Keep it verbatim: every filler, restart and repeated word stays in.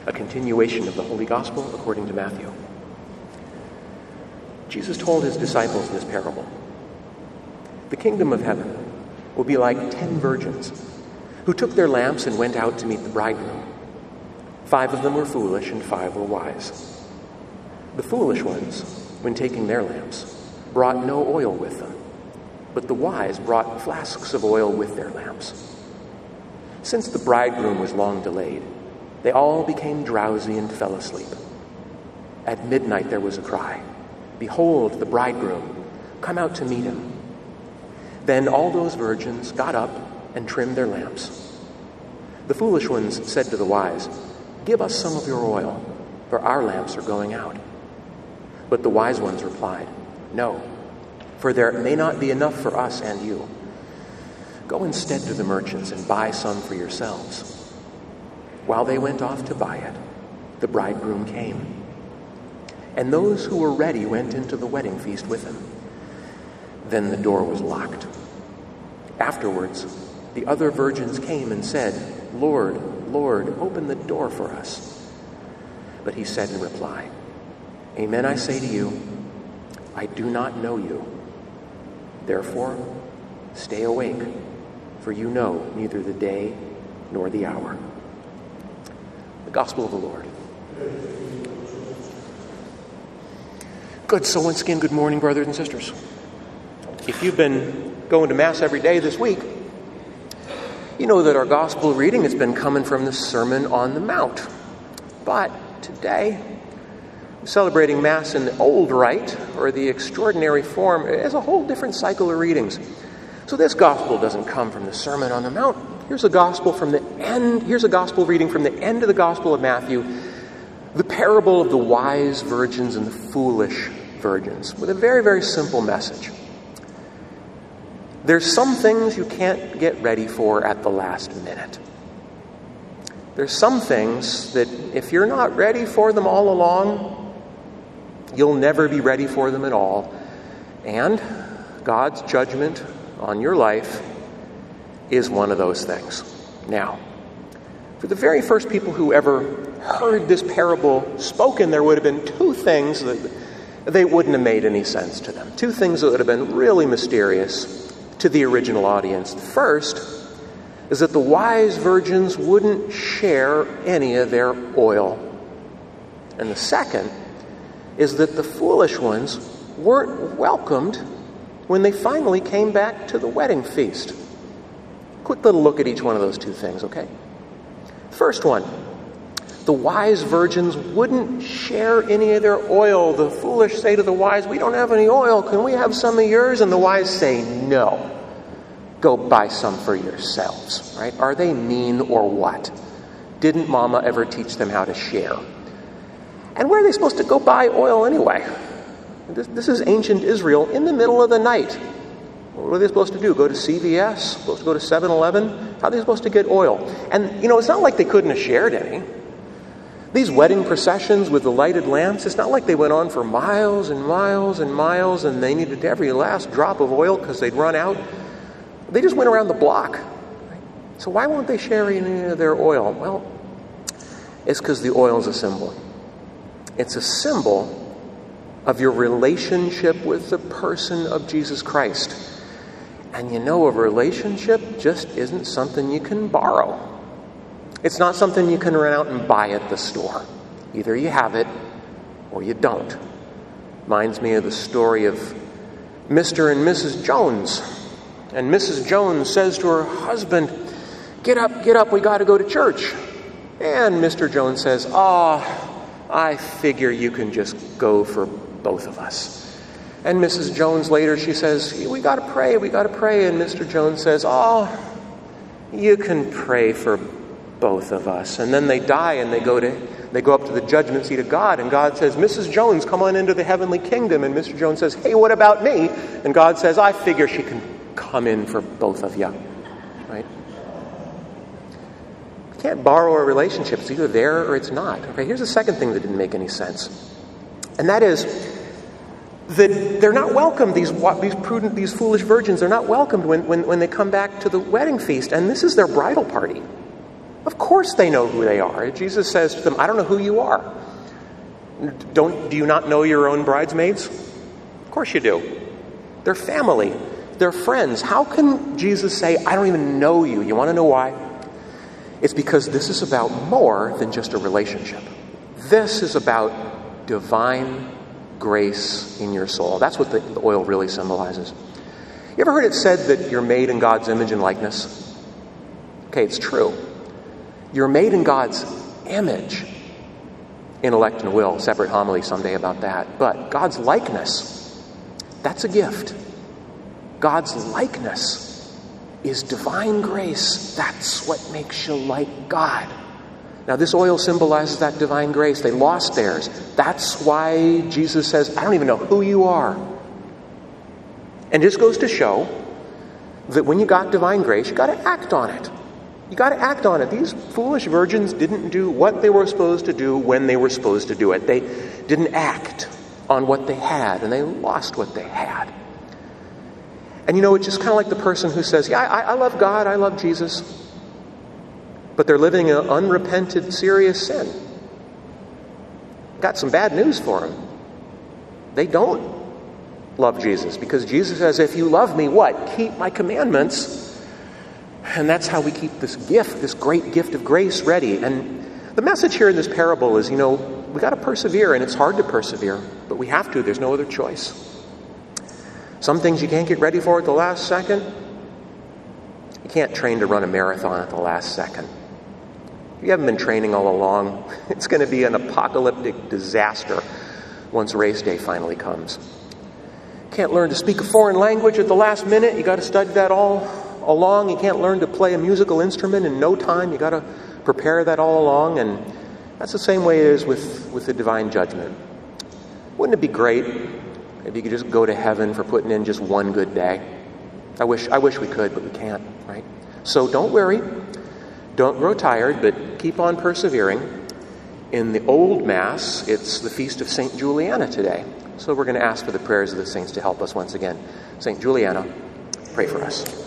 A continuation of the Holy Gospel according to Matthew. Jesus told his disciples this parable. The kingdom of heaven will be like ten virgins who took their lamps and went out to meet the bridegroom. Five of them were foolish and five were wise. The foolish ones, when taking their lamps, brought no oil with them, but the wise brought flasks of oil with their lamps. Since the bridegroom was long delayed, they all became drowsy and fell asleep. At midnight there was a cry, "Behold, the bridegroom, come out to meet him." Then all those virgins got up and trimmed their lamps. The foolish ones said to the wise, "Give us some of your oil, for our lamps are going out." But the wise ones replied, "No, for there may not be enough for us and you. Go instead to the merchants and buy some for yourselves." While they went off to buy it, the bridegroom came. And those who were ready went into the wedding feast with him. Then the door was locked. Afterwards, the other virgins came and said, "Lord, Lord, open the door for us." But he said in reply, "Amen, I say to you, I do not know you. Therefore, stay awake, for you know neither the day nor the hour." The Gospel of the Lord. Good. So once again, good morning, brothers and sisters. If you've been going to Mass every day this week, you know that our Gospel reading has been coming from the Sermon on the Mount. But today, we're celebrating Mass in the Old Rite, or the Extraordinary Form. It has a whole different cycle of readings. So this Gospel doesn't come from the Sermon on the Mount. Here's a Gospel from the end. Here's a Gospel reading from the end of the Gospel of Matthew, the parable of the wise virgins and the foolish virgins, with a very, very simple message. There's some things you can't get ready for at the last minute. There's some things that if you're not ready for them all along, you'll never be ready for them at all. And God's judgment on your life is one of those things. Now, for the very first people who ever heard this parable spoken, there would have been two things that they wouldn't have made any sense to them. Two things that would have been really mysterious to the original audience. The first is that the wise virgins wouldn't share any of their oil. And the second is that the foolish ones weren't welcomed when they finally came back to the wedding feast. Quick little look at each one of those two things, okay? First one, the wise virgins wouldn't share any of their oil. The foolish say to the wise, "We don't have any oil. Can we have some of yours?" And the wise say, "No. Go buy some for yourselves." Right? Are they mean or what? Didn't Mama ever teach them how to share? And where are they supposed to go buy oil anyway? This, this is ancient Israel in the middle of the night. What are they supposed to do? Go to C V S? Supposed to go to seven eleven? How are they supposed to get oil? And, you know, it's not like they couldn't have shared any. These wedding processions with the lighted lamps, it's not like they went on for miles and miles and miles and they needed every last drop of oil because they'd run out. They just went around the block. So why won't they share any of their oil? Well, it's because the oil is a symbol. It's a symbol of your relationship with the person of Jesus Christ. And you know, a relationship just isn't something you can borrow. It's not something you can run out and buy at the store. Either you have it or you don't. Reminds me of the story of Mister and Missus Jones. And Missus Jones says to her husband, "Get up, get up, we got to go to church." And Mister Jones says, "Ah, oh, I figure you can just go for both of us." And Missus Jones later, she says, "We got to pray, we got to pray." And Mister Jones says, "Oh, you can pray for both of us." And then they die and they go to they go up to the judgment seat of God. And God says, "Missus Jones, come on into the heavenly kingdom." And Mister Jones says, "Hey, what about me?" And God says, "I figure she can come in for both of you." Right? You can't borrow a relationship. It's either there or it's not. Okay, here's the second thing that didn't make any sense. And that is that they're not welcomed, these these prudent, these foolish virgins, they're not welcomed when, when, when they come back to the wedding feast. And this is their bridal party. Of course they know who they are. Jesus says to them, I don't know who you are. Don't, do you not know your own bridesmaids? Of course you do. They're family. They're friends. How can Jesus say, I don't even know you? You want to know why? It's because this is about more than just a relationship. This is about divine grace in your soul. That's what the, the oil really symbolizes. You ever heard it said that you're made in God's image and likeness? Okay, it's true. You're made in God's image. Intellect and will, separate homily someday about that. But God's likeness, that's a gift. God's likeness is divine grace. That's what makes you like God. Now, this oil symbolizes that divine grace. They lost theirs. That's why Jesus says, I don't even know who you are. And this goes to show that when you got divine grace, you got to act on it. You got to act on it. These foolish virgins didn't do what they were supposed to do when they were supposed to do it. They didn't act on what they had, and they lost what they had. And you know, it's just kind of like the person who says, yeah, I, I love God, I love Jesus, but they're living an unrepented, serious sin. Got some bad news for them. They don't love Jesus, because Jesus says, if you love me, what? Keep my commandments. And that's how we keep this gift, this great gift of grace ready. And the message here in this parable is, you know, we got to persevere, and it's hard to persevere, but we have to. There's no other choice. Some things you can't get ready for at the last second. You can't train to run a marathon at the last second. If you haven't been training all along, it's going to be an apocalyptic disaster once race day finally comes. Can't learn to speak a foreign language at the last minute. You got to study that all along. You can't learn to play a musical instrument in no time. You got to prepare that all along. And that's the same way it is with, with the divine judgment. Wouldn't it be great if you could just go to heaven for putting in just one good day? I wish I wish we could, but we can't, right? So don't worry. Don't grow tired, but keep on persevering. In the old Mass, it's the feast of Saint Juliana today. So we're going to ask for the prayers of the saints to help us once again. Saint Juliana, pray for us.